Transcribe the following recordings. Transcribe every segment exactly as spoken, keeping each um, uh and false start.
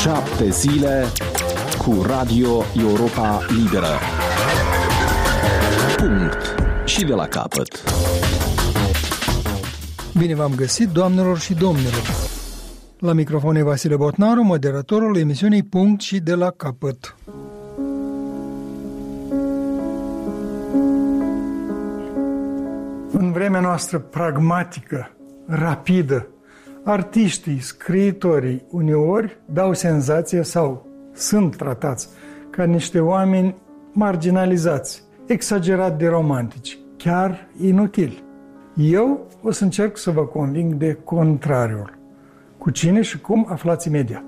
Șapte zile cu Radio Europa Liberă. Punct. Și de la capăt. Bine v-am găsit, doamnelor și domnilor. La microfon e Vasile Botnaru, moderatorul emisiunii Punct și de la capăt. În vremea noastră pragmatică, rapidă, artiștii, scriitorii uneori dau senzația sau sunt tratați ca niște oameni marginalizați, exagerat de romantici, chiar inutili. Eu o să încerc să vă conving de contrariul. Cu cine și cum aflați imediat.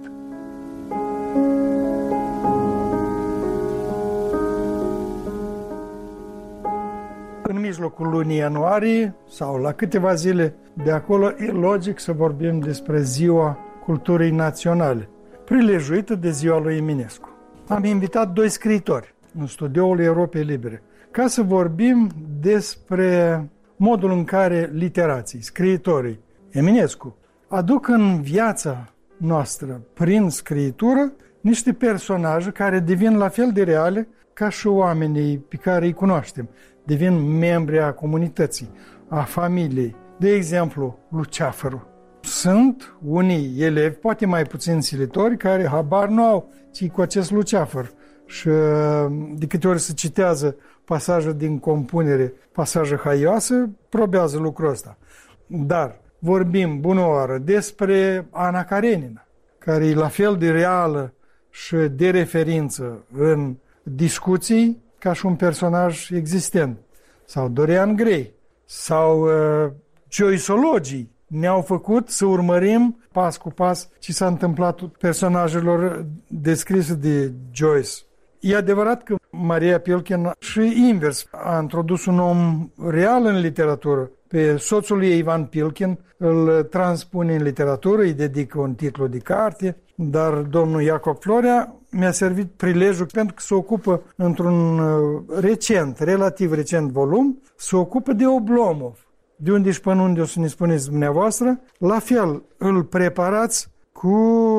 În mijlocul lunii ianuarie sau la câteva zile de acolo e logic să vorbim despre Ziua Culturii Naționale, prilejuită de ziua lui Eminescu. Am invitat doi scriitori în studioul Europei Libere ca să vorbim despre modul în care literații, scriitorii, Eminescu, aduc în viața noastră, prin scriitură, niște personaje care devin la fel de reale ca și oamenii pe care îi cunoaștem. Devin membri a comunității, a familiei. De exemplu, Luceafărul. Sunt unii elevi, poate mai puțin silitori, care habar nu au ci cu acest Luceafăr. Și de câte ori se citează pasaje din compunere, pasaje haioase, probează lucrul ăsta. Dar vorbim bună oară despre Ana Karenina, care e la fel de reală și de referință în discuții ca și un personaj existent. Sau Dorian Gray, sau uh, Joyceologii ne-au făcut să urmărim pas cu pas ce s-a întâmplat personajelor descrise de Joyce. E adevărat că Maria Pilkin și invers a introdus un om real în literatură. Pe soțul ei, Ivan Pilkin, îl transpune în literatură, îi dedică un titlu de carte, dar domnul Iacob Florea mi-a servit prilejul pentru că se ocupă într-un recent, relativ recent volum, se ocupă de Oblomov. De unde și până unde o să ne spuneți dumneavoastră, la fel îl preparați cu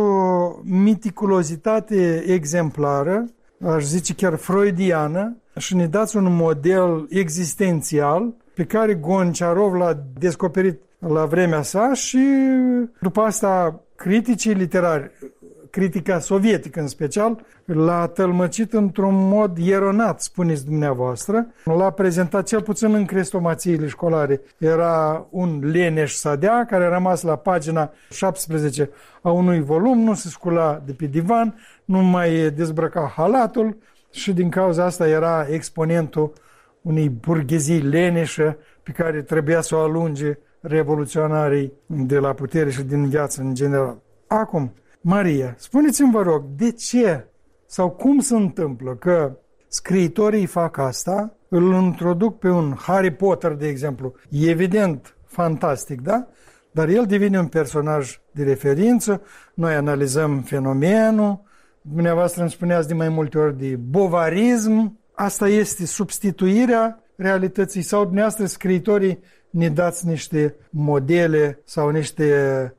meticulozitate exemplară, aș zice chiar freudiană, și ne dați un model existențial pe care Gonciarov l-a descoperit la vremea sa și după asta criticii literari, critica sovietică în special, l-a tălmăcit într-un mod eronat, spuneți dumneavoastră. L-a prezentat cel puțin în crestomațiile școlare. Era un leneș sadea care a rămas la pagina șaptesprezece a unui volum, nu se scula de pe divan, nu mai dezbrăca halatul și din cauza asta era exponentul unei burghezii leneșă pe care trebuia să o alunge revoluționarii de la putere și din viață în general. Acum, Maria, spuneți-mi, vă rog, de ce sau cum se întâmplă că scriitorii fac asta, îl introduc pe un Harry Potter, de exemplu, evident fantastic, da? Dar el devine un personaj de referință, noi analizăm fenomenul, dumneavoastră îmi spuneați de mai multe ori de bovarism, asta este substituirea realității sau dumneavoastră scriitorii ne dați niște modele sau niște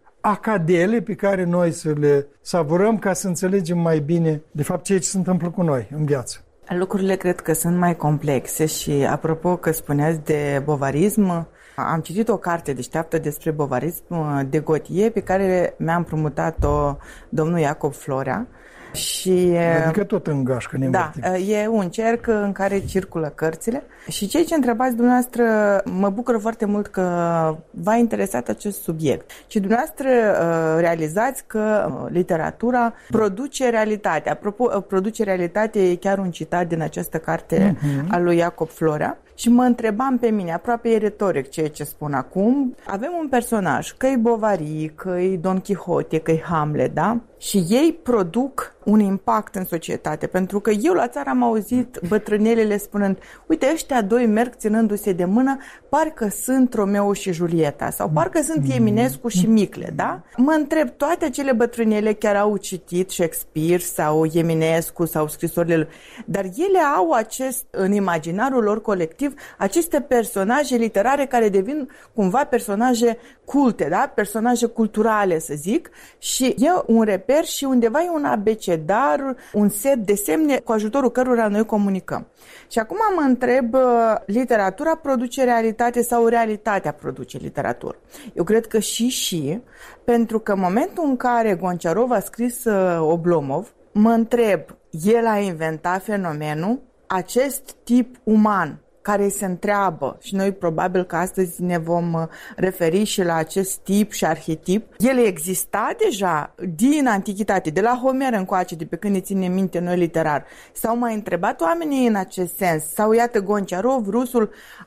acadele pe care noi să le savurăm ca să înțelegem mai bine de fapt ceea ce se întâmplă cu noi în viață. Lucrurile cred că sunt mai complexe și apropo că spuneați de bovarism, am citit o carte deșteaptă despre bovarism de Gautier pe care mi-a împrumutat-o domnul Iacob Florea. Și, adică tot în gașcă ne Da, învârtim. E un cerc în care circulă cărțile și ceea ce întrebați dumneavoastră mă bucură foarte mult că v-a interesat acest subiect. Și dumneavoastră realizați că literatura produce realitate. Apropo, produce realitate e chiar un citat din această carte uh-huh. a lui Iacob Florea. Și mă întrebam pe mine, aproape e retoric ceea ce spun acum, avem un personaj, că e Bovary, că e Don Quixote, că e Hamlet, da? Și ei produc un impact în societate, pentru că eu la țară am auzit bătrânelele spunând, uite, ăștia ăștia doi merg ținându-se de mână, parcă sunt Romeo și Julieta sau parcă sunt Eminescu și Micle, da? Mă întreb, toate acele bătrânele chiar au citit Shakespeare sau Eminescu sau scrisorile lui, dar ele au acest, în imaginarul lor colectiv, aceste personaje literare care devin cumva personaje culte, da? Personaje culturale, să zic, și e un reper și undeva e un abecedar, un set de semne cu ajutorul cărora noi comunicăm. Și acum mă întreb, literatura produce realitate sau realitatea produce literatură? Eu cred că și și, pentru că în momentul în care Gonciarov a scris Oblomov, mă întreb, el a inventat fenomenul, acest tip uman care se întreabă, și noi probabil că astăzi ne vom referi și la acest tip și arhetip, el exista deja din antichitate, de la Homer încoace, de pe când ne ține minte noi literar. S-au mai întrebat oamenii în acest sens? Sau iată Gonciarov, rusul,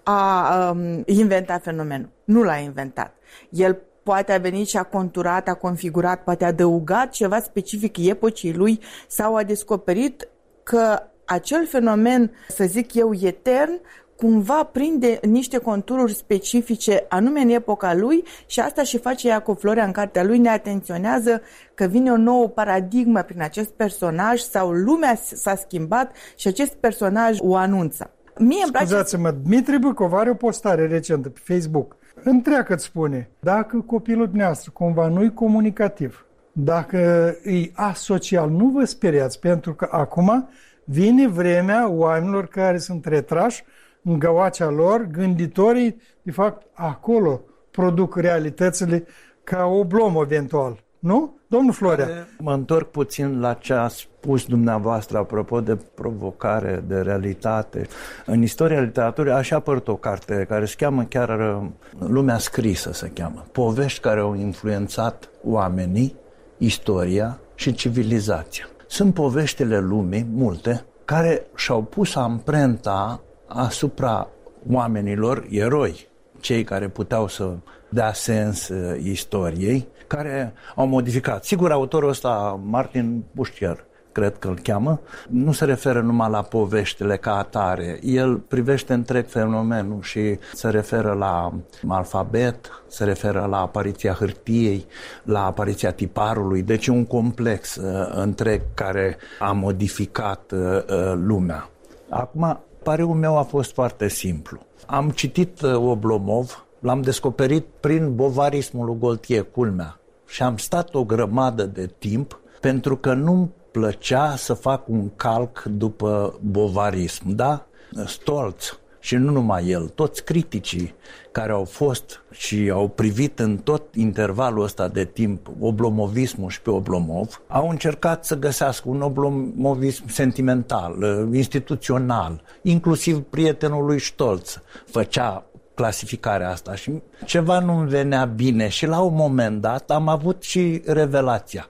a um, inventat fenomenul? Nu l-a inventat. El poate a venit și a conturat, a configurat, poate a adăugat ceva specific epocii lui sau a descoperit că acel fenomen, să zic eu, etern, cumva prinde niște contururi specifice anume în epoca lui și asta și face Iacov Florea în cartea lui, ne atenționează că vine o nouă paradigmă prin acest personaj sau lumea s-a schimbat și acest personaj o anunță. Mie îmi place... Scuzați-mă, Dmitri Bâcov are o postare recentă pe Facebook. Întreagă-ți spune, dacă copilul dumneavoastră cumva nu-i comunicativ, dacă e asocial, nu vă speriați, pentru că acum vine vremea oamenilor care sunt retrași în găoacea lor, gânditorii, de fapt, acolo produc realitățile ca Oblomov eventual. Nu? Domnul Florea. Mă întorc puțin la ce a spus dumneavoastră apropo de provocare, de realitate. În istoria literaturii a și apărut o carte care se cheamă chiar Lumea scrisă, se cheamă. Povești care au influențat oamenii, istoria și civilizația. Sunt poveștile lumii, multe, care și-au pus amprenta asupra oamenilor, eroi, cei care puteau să dea sens uh, istoriei, care au modificat. Sigur, autorul ăsta, Martin Buștier, cred că îl cheamă, nu se referă numai la poveștile ca atare. El privește întreg fenomenul și se referă la alfabet, se referă la apariția hârtiei, la apariția tiparului, deci un complex uh, întreg care a modificat uh, uh, lumea. Acum, pariul meu a fost foarte simplu. Am citit uh, Oblomov, l-am descoperit prin bovarismul lui Gaultier, culmea, și am stat o grămadă de timp pentru că nu-mi plăcea să fac un calc după bovarism, da? Stolz, și nu numai el, toți criticii care au fost și au privit în tot intervalul ăsta de timp oblomovismul și pe Oblomov, au încercat să găsească un oblomovism sentimental, instituțional, inclusiv prietenul lui Stolz făcea clasificarea asta și ceva nu-mi venea bine și la un moment dat am avut și revelația.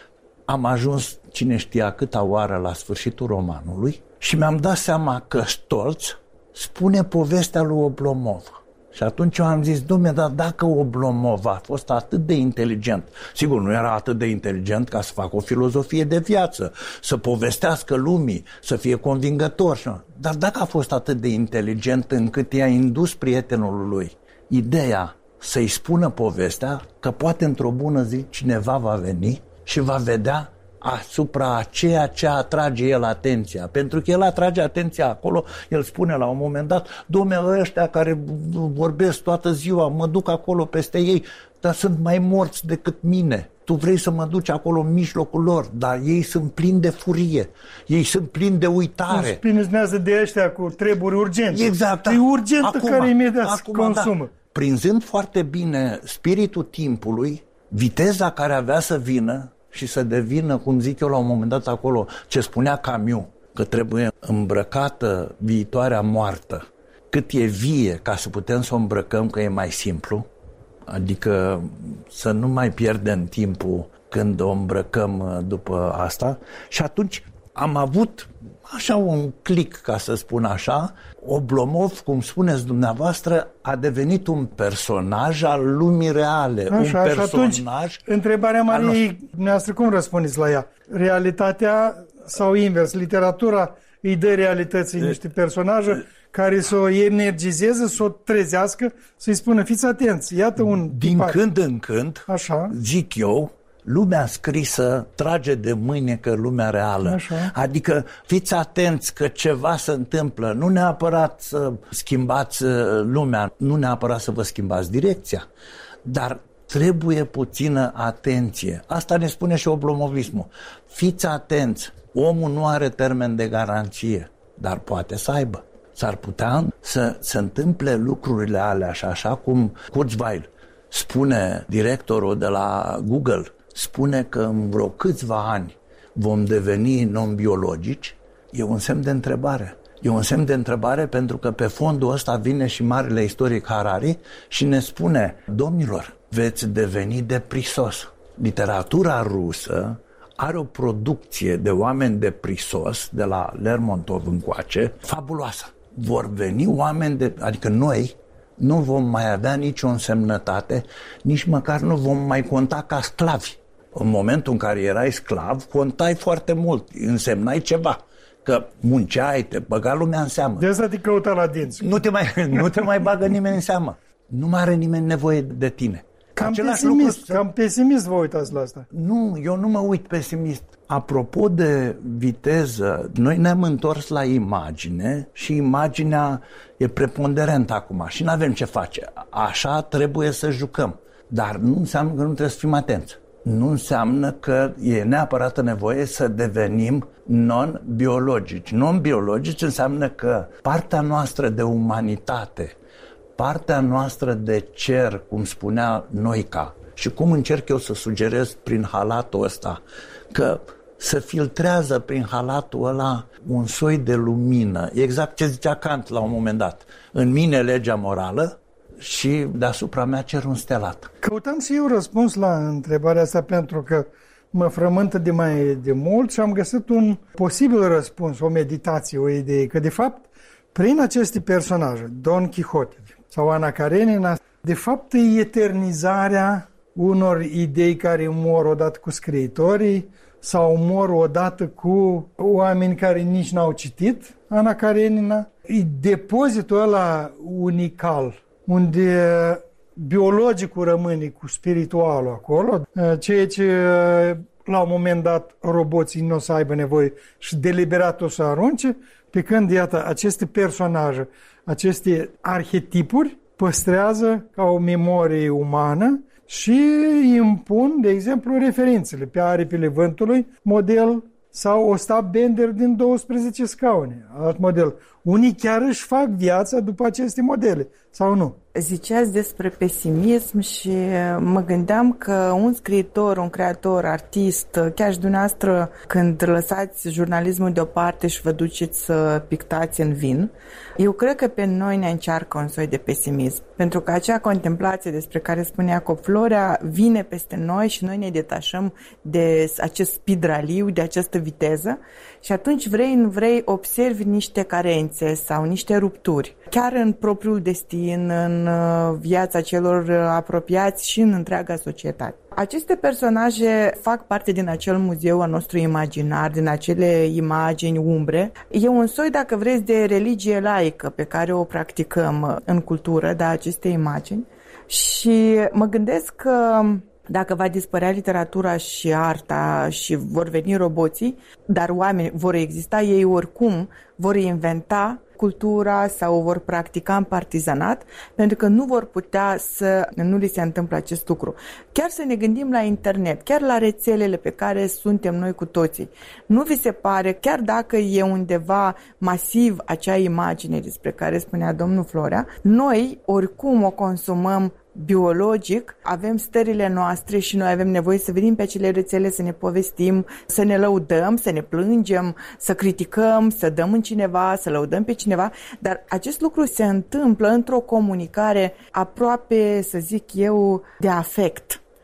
Am ajuns cine știa câta oară la sfârșitul romanului și mi-am dat seama că Stolz spune povestea lui Oblomov. Și atunci eu am zis, dom'le, dar dacă Oblomov a fost atât de inteligent, sigur nu era atât de inteligent ca să facă o filozofie de viață, să povestească lumii, să fie convingător, dar dacă a fost atât de inteligent încât i-a indus prietenul lui ideea să-i spună povestea, că poate într-o bună zi cineva va veni și va vedea asupra a ceea ce atrage el atenția. Pentru că el atrage atenția acolo, el spune la un moment dat, dom'le, ăștia care vorbesc toată ziua, mă duc acolo peste ei, dar sunt mai morți decât mine. Tu vrei să mă duci acolo în mijlocul lor, dar ei sunt plini de furie, ei sunt plini de uitare. Nu spineznează de ăștia cu treburi urgente. Exact. E urgentă acum, care imediat se consumă. Da. Prinzând foarte bine spiritul timpului, viteza care avea să vină și să devină, cum zic eu la un moment dat acolo, ce spunea Camus, că trebuie îmbrăcată viitoarea moartă, cât e vie ca să putem să o îmbrăcăm, că e mai simplu, adică să nu mai pierdem timpul când o îmbrăcăm după asta. Și atunci am avut așa un click, ca să spun așa. Oblomov, cum spuneți dumneavoastră, a devenit un personaj al lumii reale. Așa, un personaj. Și atunci, întrebarea Mariei, dumneavoastră, cum răspundeți la ea? Realitatea sau invers? Literatura îi dă realității niște personaje care să o energizeze, să o trezească, să-i spună, fiți atenți, iată un Din tipar. când în când, Așa. zic eu, lumea scrisă trage de mâine că lumea reală. Așa. Adică fiți atenți că ceva se întâmplă. Nu neapărat să schimbați lumea, nu neapărat să vă schimbați direcția, dar trebuie puțină atenție. Asta ne spune și oblomovismul. Fiți atenți, omul nu are termen de garanție, dar poate să aibă. S-ar putea să se întâmple lucrurile alea și așa cum Kurzweil spune, directorul de la Google, spune că în vreo câțiva ani vom deveni non-biologici, e un semn de întrebare. E un semn de întrebare pentru că pe fondul ăsta vine și marele istoric Harari și ne spune, domnilor, veți deveni deprisos. Literatura rusă are o producție de oameni deprisos, de la Lermontov încoace, fabuloasă. Vor veni oameni, de, adică noi nu vom mai avea nicio însemnătate, nici măcar nu vom mai conta ca sclavi. În momentul în care erai sclav, contai foarte mult, însemnai ceva. Că munceai, te băga lumea în seamă. De asta te căuta la dinți. Nu te mai, nu te mai bagă nimeni în seamă. Nu mai are nimeni nevoie de tine. Cam Același pesimist, lucru... cam pesimist vă uitați la asta. Nu, eu nu mă uit pesimist. Apropo de viteză, noi ne-am întors la imagine și imaginea e preponderentă acum și nu avem ce face. Așa trebuie să jucăm. Dar nu înseamnă că nu trebuie să fim atenți. Nu înseamnă că e neapărat nevoie să devenim non-biologici. Non-biologici înseamnă că partea noastră de umanitate, partea noastră de cer, cum spunea Noica, și cum încerc eu să sugerez prin halatul ăsta, că se filtrează prin halatul ăla un soi de lumină. Exact ce zicea Kant la un moment dat. În mine legea morală și deasupra mea cerul înstelat. Căutam și eu răspuns la întrebarea asta pentru că mă frământă de mai de mult și am găsit un posibil răspuns, o meditație, o idee, că de fapt prin aceste personaje, Don Quixote sau Ana Karenina, de fapt e eternizarea unor idei care mor odată cu scriitorii sau mor odată cu oameni care nici n-au citit Ana Karenina. E depozitul ăla unical, unde biologicul rămâne cu spiritualul acolo, ceea ce la un moment dat roboții nu o să aibă nevoie și deliberat o să arunce, pe când, iată, aceste personaje, aceste arhetipuri păstrează ca o memorie umană și impun, de exemplu, referințele pe aripile vântului, model, sau Ostap Bender din douăsprezece scaune, alt model. Unii chiar își fac viața după aceste modele, sau nu? Ziceați despre pesimism și mă gândeam că un scriitor, un creator, artist, chiar și dumneavoastră, când lăsați jurnalismul deoparte și vă duceți să pictați în vin, eu cred că pe noi ne încearcă un soi de pesimism. Pentru că acea contemplație despre care spunea Iacob Florea vine peste noi și noi ne detașăm de acest speed raliu, de această viteză și atunci vrei, nu vrei, observi niște carențe sau niște rupturi. Chiar în propriul destin, în viața celor apropiați și în întreaga societate. Aceste personaje fac parte din acel muzeu al nostru imaginar, din acele imagini umbre. E un soi, dacă vreți, de religie laică pe care o practicăm în cultură, da, aceste imagini. Și mă gândesc că dacă va dispărea literatura și arta și vor veni roboții, dar oameni vor exista, ei oricum vor inventa cultura sau o vor practica în partizanat, pentru că nu vor putea să nu li se întâmple acest lucru. Chiar să ne gândim la internet, chiar la rețelele pe care suntem noi cu toții. Nu vi se pare, chiar dacă e undeva masiv acea imagine despre care spunea domnul Florea, noi oricum o consumăm biologic, avem stările noastre și noi avem nevoie să venim pe acele rețele, să ne povestim, să ne lăudăm, să ne plângem, să criticăm, să dăm în cineva, să lăudăm pe cineva, dar acest lucru se întâmplă într-o comunicare aproape, să zic eu, de afect.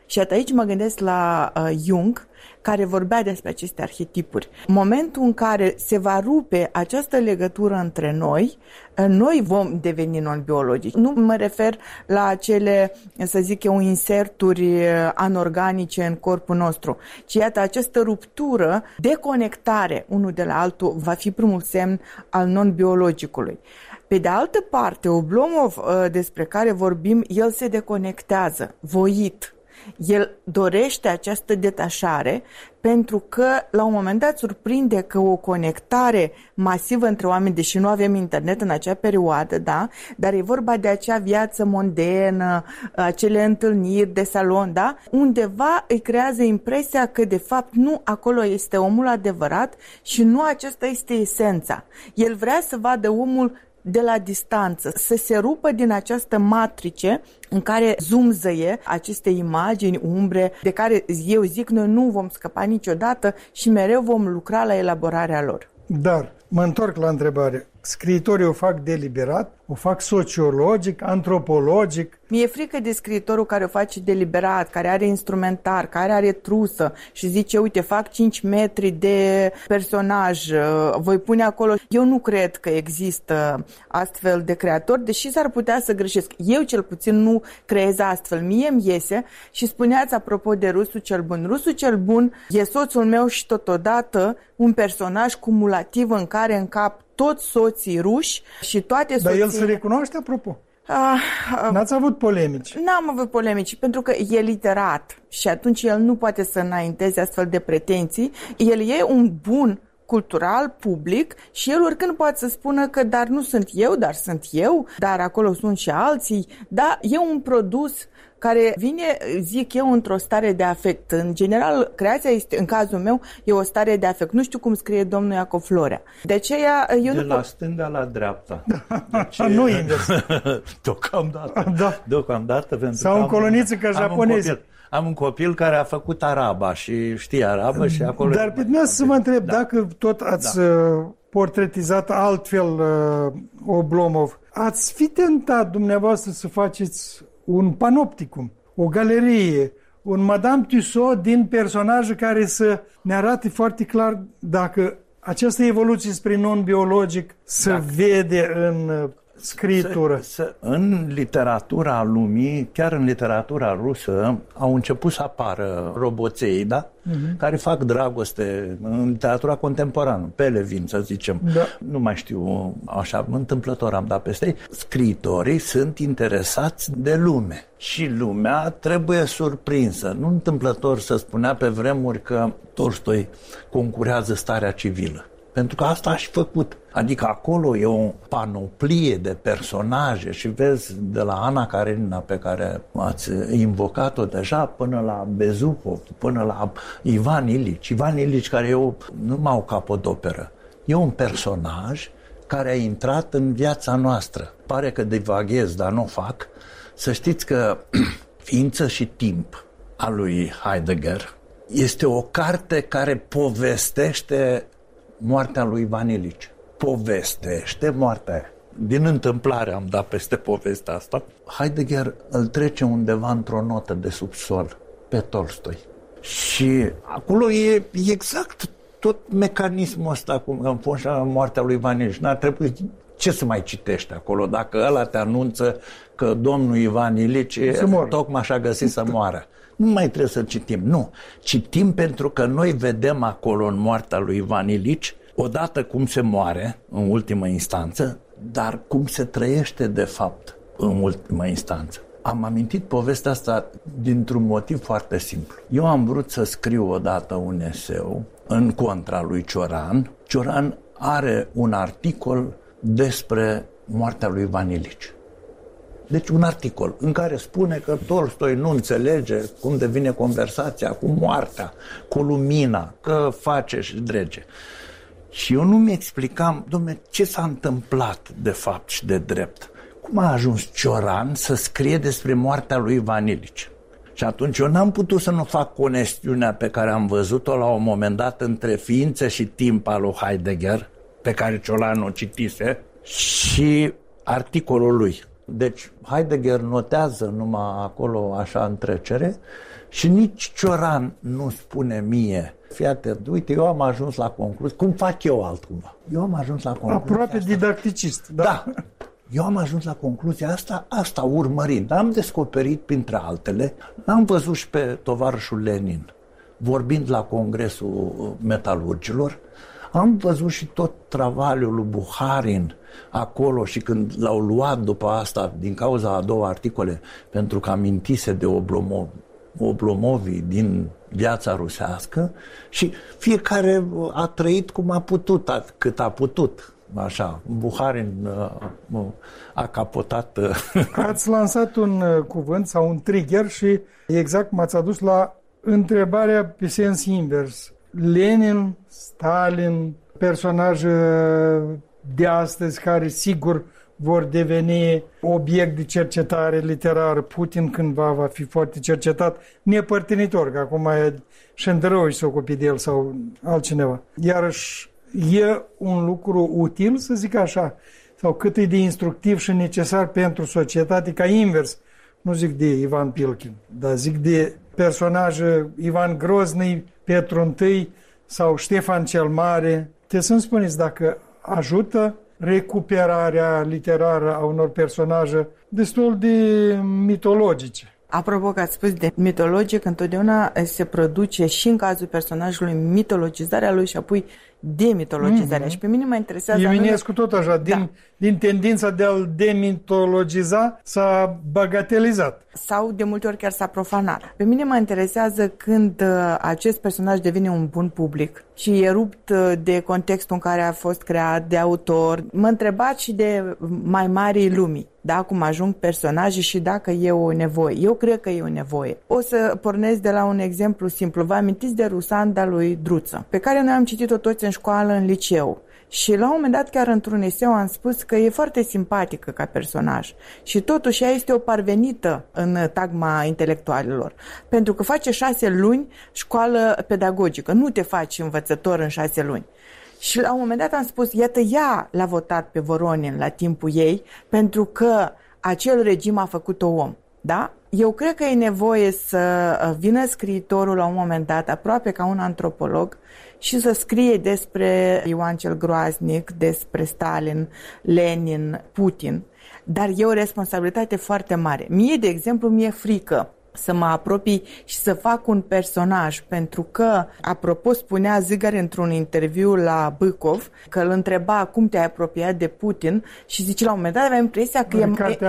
Și aici mă gândesc la uh, Jung, care vorbea despre aceste arhetipuri. Momentul în care se va rupe această legătură între noi, noi vom deveni non-biologici. Nu mă refer la acele, să zic eu, inserturi anorganice în corpul nostru, ci iată, această ruptură, deconectare unul de la altul, va fi primul semn al non-biologicului. Pe de altă parte, Oblomov, despre care vorbim, el se deconectează, voit. El dorește această detașare pentru că la un moment dat surprinde că o conectare masivă între oameni, deși nu avem internet în acea perioadă, da? Dar e vorba de acea viață mondenă, acele întâlniri de salon, da? Undeva îi creează impresia că de fapt nu acolo este omul adevărat și nu aceasta este esența. El vrea să vadă omul de la distanță, să se rupă din această matrice în care zumzăie aceste imagini, umbre, de care eu zic noi nu vom scăpa niciodată și mereu vom lucra la elaborarea lor. Dar mă întorc la întrebare. Scriitorii o fac deliberat, o fac sociologic, antropologic? Mi-e frică de scriitorul care o face deliberat, care are instrumentar, care are trusă și zice, uite, fac cinci metri de personaj, voi pune acolo. Eu nu cred că există astfel de creatori, deși s-ar putea să greșesc. Eu cel puțin nu creez astfel. Mie îmi iese și spuneați apropo de Rusul cel Bun. Rusul cel Bun e soțul meu și totodată un personaj cumulativ în care încap toți soții ruși și toate soții... Dar el se recunoaște, apropo? Ah, ah, N-ați avut polemici? N-am avut polemici, pentru că e literat și atunci el nu poate să înainteze astfel de pretenții. El e un bun cultural, public și el oricând poate să spună că dar nu sunt eu, dar sunt eu, dar acolo sunt și alții. Da, e un produs care vine, zic eu, într-o stare de afect. În general, creația este, în cazul meu, e o stare de afect. Nu știu cum scrie domnul Iacov Florea. De aceea, eu de nu la pot... stânga la dreapta. Aceea... nu invers. Deocamdată. Da. Deocamdată. Pentru sau în coloniță ca japonezi. Am un copil care a făcut araba și știe arabă și acolo... Dar pe mine să mă întreb, da. dacă tot ați Da. portretizat altfel uh, Oblomov, ați fi tentat dumneavoastră să faceți un panopticum, o galerie, un Madame Tussaud din personaje care să ne arate foarte clar dacă această evoluție spre non-biologic se Dacă. vede în scritură. Să, să, în literatura lumii, chiar în literatura rusă, au început să apară roboței, da? Uh-huh. Care fac dragoste în literatura contemporană, Pelevin, să zicem. Da. Nu mai știu, așa, întâmplător am dat peste ei. Scriitorii sunt interesați de lume și lumea trebuie surprinsă. Nu întâmplător să spunea pe vremuri că Tolstoi concurează starea civilă. Pentru că asta a și făcut. Adică acolo e o panoplie de personaje și vezi de la Ana Karenina, pe care ați invocat-o deja, până la Bezukhov, până la Ivan Ilici. Ivan Ilici, care e o, nu mai o capodoperă, e un personaj care a intrat în viața noastră. Pare că divaghez, dar nu o fac. Să știți că Ființă și timp a lui Heidegger este o carte care povestește moartea lui Ivan Ilici. Povestește moartea. Din întâmplare am dat peste povestea asta. Heidegger îl trece undeva într-o notă de subsol pe Tolstoi. Și acolo e exact tot mecanismul ăsta, cum în fond și moartea lui Ivan Ilici. N-ar trebui ce să mai citești acolo dacă ăla te anunță că domnul Ivan Ilici tocmai așa găsit să moară. Nu mai trebuie să citim, nu. Citim pentru că noi vedem acolo în moartea lui Ivan Ilici odată cum se moare în ultimă instanță, dar cum se trăiește de fapt în ultimă instanță. Am amintit povestea asta dintr-un motiv foarte simplu. Eu am vrut să scriu odată un eseu în contra lui Cioran. Cioran are un articol despre moartea lui Ivan Ilici. Deci un articol în care spune că Tolstoi nu înțelege cum devine conversația cu moartea, cu lumina, că face și drege. Și eu nu mi explicam, dom'le, ce s-a întâmplat de fapt și de drept. Cum a ajuns Cioran să scrie despre moartea lui Ivan Ilici? Și atunci eu n-am putut să nu fac conexiunea pe care am văzut-o la un moment dat între Ființă și timp al lui Heidegger, pe care Cioran o citise, și articolul lui. Deci Heidegger notează numai acolo așa în trecere Și nici Cioran nu spune mie, fii atent, uite, eu am ajuns la concluzie, cum fac eu altcumva? Eu am ajuns la concluzie. Aproape asta. Didacticist, da. Da. Eu am ajuns la concluzia asta, asta urmărind. Am descoperit, printre altele, l-am văzut și pe tovarășul Lenin, vorbind la Congresul Metalurgilor, am văzut și tot travaliul lui Buharin acolo și când l-au luat după asta, din cauza a două articole, pentru că amintise de Oblomov, Oblomovii din viața rusească și fiecare a trăit cum a putut, cât a putut. Așa, Buharin uh, a capotat. Uh. Ați lansat un uh, cuvânt sau un trigger și exact m-ați adus la întrebarea pe sens invers. Lenin, Stalin, personaje de astăzi care sigur vor deveni obiect de cercetare literară. Putin cândva va fi foarte cercetat, nepărtinitor, că acum e Șendărău și se ocupe de el sau altcineva. Iarăși e un lucru util, să zic așa, sau cât e de instructiv și necesar pentru societate, ca invers. Nu zic de Ivan Pilkin, dar zic de personaje Ivan Grozny, Petru I sau Ștefan cel Mare. Te să-mi spuneți dacă ajută recuperarea literară a unor personaje destul de mitologice. Apropo că ați spus de mitologic, întotdeauna se produce și în cazul personajului mitologizarea lui și apoi demitologizarea. Mm-hmm. Și pe mine mă interesează... Eminescu tot așa, din, da. din tendința de a-l demitologiza s-a bagatelizat. Sau de multe ori chiar s-a profanat. Pe mine mă interesează când uh, acest personaj devine un bun public și e rupt uh, de contextul în care a fost creat, de autor. Mă întrebați și de mai marii lumii, da? Cum ajung personaje și dacă e o nevoie. Eu cred că e o nevoie. O să pornesc de la un exemplu simplu. Vă amintiți de Rusanda lui Druță, pe care noi am citit-o toți în școală, în liceu. Și la un moment dat, chiar într-un eseu, am spus că e foarte simpatică ca personaj. Și totuși ea este o parvenită în tagma intelectualilor. Pentru că face șase luni școală pedagogică. Nu te faci învățător în șase luni. Și la un moment dat am spus, iată, ea l-a votat pe Voronin la timpul ei, pentru că acel regim a făcut-o om. Da? Eu cred că e nevoie să vină scriitorul la un moment dat, aproape ca un antropolog, și să scrie despre Ioan cel Groaznic, despre Stalin, Lenin, Putin. Dar e o responsabilitate foarte mare. Mie, de exemplu, mi-e frică să mă apropii și să fac un personaj, pentru că, apropo, spunea Zigar într-un interviu la Bâcov că îl întreba cum te-ai apropiat de Putin și zice, la un moment dat avea impresia că,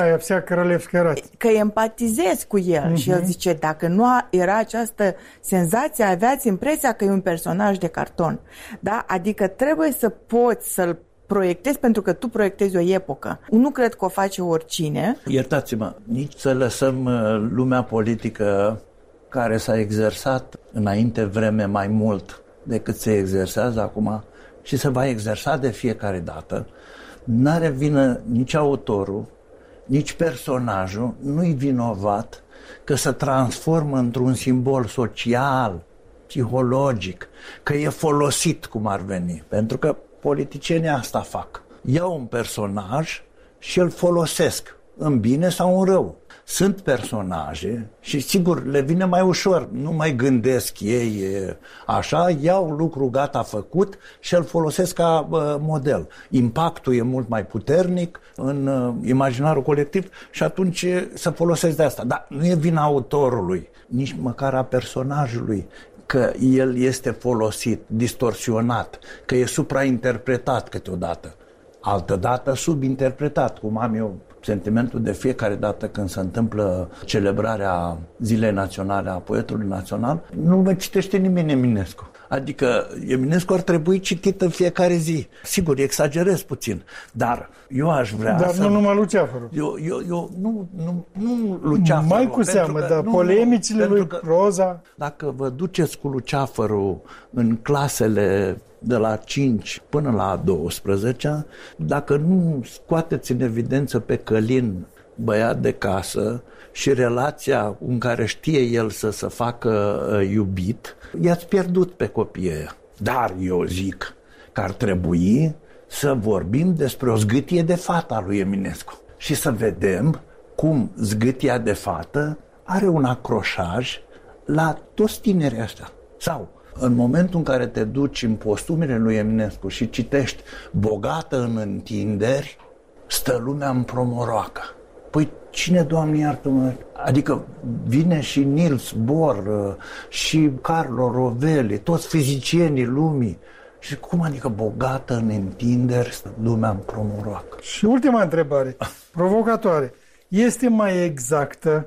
e, că empatizezi cu el. Uh-huh. Și el zice, dacă nu era această senzație, aveați impresia că e un personaj de carton. Da? Adică trebuie să poți să-l proiectezi, pentru că tu proiectezi o epocă. Nu cred că o face oricine. Iertați-mă, nici să lăsăm lumea politică care s-a exersat înainte vreme mai mult decât se exersează acum și se va exersa de fiecare dată. N-are vină nici autorul, nici personajul, nu-i vinovat că se transformă într-un simbol social, psihologic, că e folosit cum ar veni. Pentru că politicienii asta fac. Iau un personaj și îl folosesc în bine sau în rău. Sunt personaje și sigur le vine mai ușor, nu mai gândesc ei așa, iau lucru gata făcut și îl folosesc ca uh, model. Impactul e mult mai puternic în uh, imaginarul colectiv și atunci se folosesc de asta. Dar nu e vina autorului, nici măcar a personajului, că el este folosit, distorsionat, că e suprainterpretat câteodată, altădată subinterpretat, cum am eu sentimentul de fiecare dată când se întâmplă celebrarea Zilei Naționale a Poetului Național, nu mă citește nimeni Eminescu. Adică Eminescu ar trebui citit în fiecare zi. Sigur, exagerez puțin, dar eu aș vrea dar să... nu numai Luceafărul. Eu, eu, eu, nu, nu, nu Luceafărul. Mai cu seamă, dar nu, polemicile lui că, Proza... Dacă vă duceți cu Luceafărul în clasele de la cinci până la a douăsprezecea, dacă nu scoateți în evidență pe Călin, băiat de casă, și relația în care știe el să se facă uh, iubit, i-ați pierdut pe copiii ăia. Dar eu zic că ar trebui să vorbim despre o zgâtie de fată a lui Eminescu și să vedem cum zgâtia de fată are un acroșaj la toți tinerii ăștia. Sau în momentul în care te duci în postumele lui Eminescu și citești bogată în întinderi, stă lumea în promoroacă. Păi cine, Doamne iartă-mă? Adică vine și Niels Bohr și Carlo Rovelli, toți fizicienii lumii. Și cum adică bogată în întinderi, stă lumea în promoroacă? Și ultima întrebare, provocatoare. Este mai exactă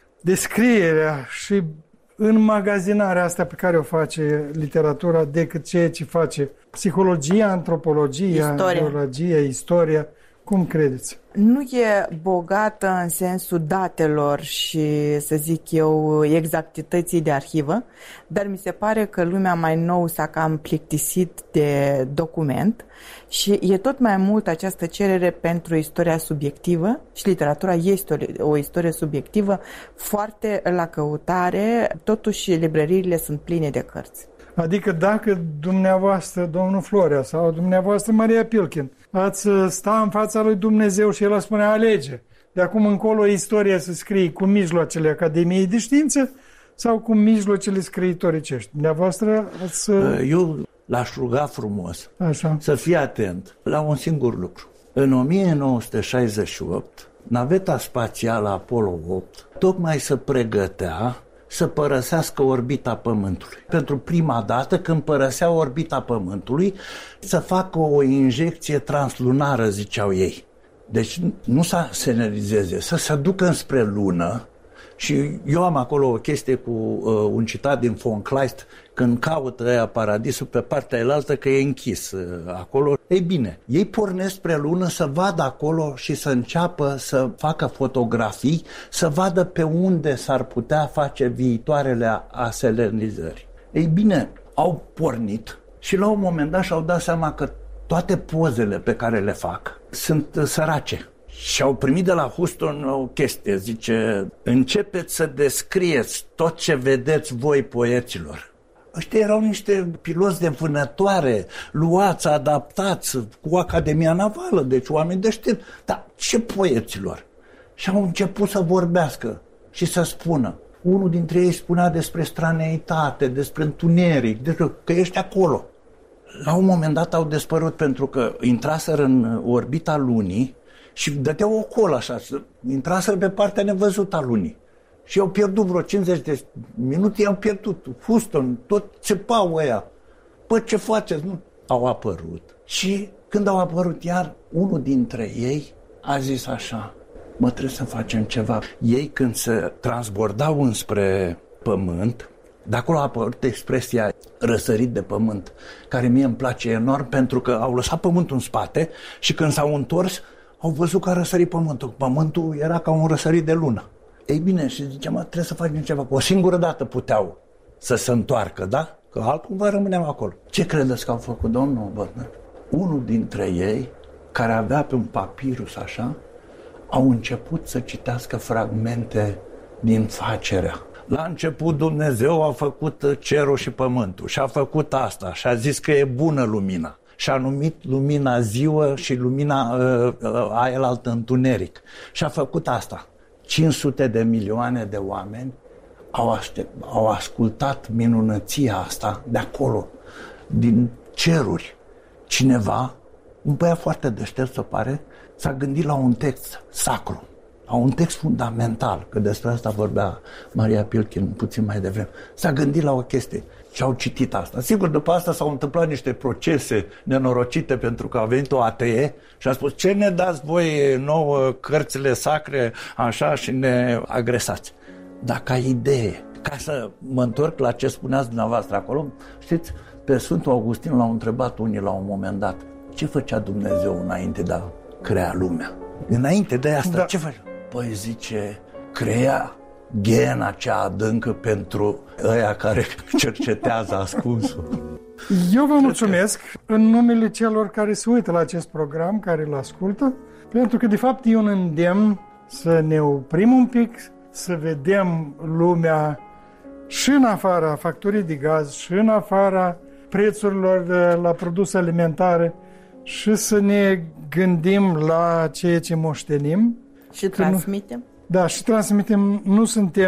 descrierea și înmagazinarea asta pe care o face literatura decât ceea ce face psihologia, antropologia, istoria. biologia, istoria? Cum credeți? Nu e bogată în sensul datelor și, să zic eu, exactității de arhivă, dar mi se pare că lumea mai nou s-a cam plictisit de document și e tot mai mult această cerere pentru istoria subiectivă și literatura este o, o istorie subiectivă foarte la căutare, totuși librăriile sunt pline de cărți. Adică dacă dumneavoastră, domnul Florea, sau dumneavoastră, Maria Pilkin, ați sta în fața lui Dumnezeu și el a spune alege, de acum încolo istoria să scrie cu mijloacele Academiei de Știință sau cu mijloacele scriitoricești. Dumneavoastră ați... Eu l-aș ruga frumos Așa. să fie atent la un singur lucru. În o mie nouă sute șaizeci și opt, naveta spațială Apollo opt tocmai se pregătea să părăsească orbita Pământului. Pentru prima dată, când părăsea orbita Pământului, să facă o injecție translunară, ziceau ei. Deci nu să semnalizeze, să se ducă înspre lună. Și eu am acolo o chestie cu uh, un citat din von Kleist, când caută aia paradisul pe partea elaltă, că e închis uh, acolo. Ei bine, ei pornesc spre lună să vadă acolo și să înceapă să facă fotografii, să vadă pe unde s-ar putea face viitoarele aselenizări. Ei bine, au pornit și la un moment dat și-au dat seama că toate pozele pe care le fac sunt uh, sărace. Și au primit de la Houston o chestie, zice, începeți să descrieți tot ce vedeți voi, poeților. Ăștia erau niște piloți de vânătoare, luați, adaptați, cu Academia Navală, deci oameni deștepți. Dar ce poeților? Și au început să vorbească și să spună. Unul dintre ei spunea despre straneitate, despre întuneric, despre că ești acolo. La un moment dat au dispărut pentru că intraseră în orbita lunii și dădeau o colă așa, intraseră pe partea nevăzută a lunii. Și au pierdut vreo cincizeci de minute, i-au pierdut. Houston, tot țepau ăia. Păi ce faceți? Nu. Au apărut. Și când au apărut iar, unul dintre ei a zis așa, mă, trebuie să facem ceva. Ei când se transbordau înspre pământ, de acolo a apărut expresia răsărit de pământ, care mie îmi place enorm pentru că au lăsat pământul în spate și când s-au întors, au văzut că a răsărit pământul. Pământul era ca un răsărit de lună. Ei bine, și ziceam, trebuie să facem ceva. O singură dată puteau să se întoarcă, da? Că altcumva rămâneam acolo. Ce credeți că au făcut, domnul Bărnă? Unul dintre ei, care avea pe un papirus așa, au început să citească fragmente din Facerea. La început Dumnezeu a făcut cerul și pământul și a făcut asta și a zis că e bună lumina. Și a numit lumina ziua și lumina uh, aia altă întuneric. Și a făcut asta. cinci sute de milioane de oameni au, aștept, au ascultat minunăția asta de acolo, din ceruri. Cineva, un băiat foarte deștept, se pare, s-a gândit la un text sacru, la un text fundamental, că despre asta vorbea Maria Pilkin puțin mai devreme. S-a gândit la o chestie și au citit asta. Sigur, după asta s-au întâmplat niște procese nenorocite pentru că a venit o atee și a spus, ce ne dați voi nouă cărțile sacre așa și ne agresați. Dar ca idee, ca să mă întorc la ce spuneați dumneavoastră acolo, știți, pe Sfântul Augustin l-au întrebat unii la un moment dat, ce făcea Dumnezeu înainte de a crea lumea? Înainte de asta, da. Ce făcea? Păi zice, crea ghena cea adâncă pentru ăia care cercetează ascunsul. Eu vă mulțumesc în numele celor care se uită la acest program, care îl ascultă, pentru că de fapt e un îndemn să ne oprim un pic, să vedem lumea și în afara facturii de gaz, și în afara prețurilor la produse alimentare și să ne gândim la ceea ce moștenim. Și transmitem. Da, și transmitem, nu suntem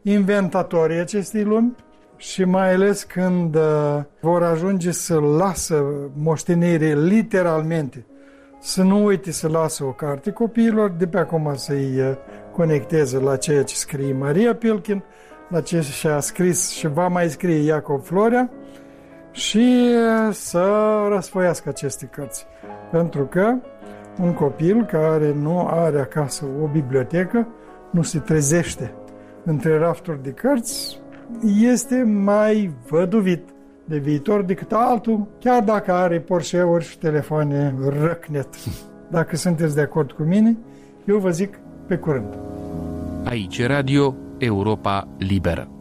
inventatorii acestei lumi și mai ales când uh, vor ajunge să lasă moștenire literalmente, să nu uite să lasă o carte copiilor, de pe acum să-i uh, conecteze la ceea ce scrie Maria Pilkin, la ce și-a scris și va mai scrie Iacov Florea și uh, să răsfoiască aceste cărți. Pentru că un copil care nu are acasă o bibliotecă nu se trezește între rafturi de cărți, este mai văduvit de viitor decât altul, chiar dacă are Porsche-uri și telefoane răcnet. Dacă sunteți de acord cu mine, eu vă zic pe curând. Aici Radio Europa Liberă.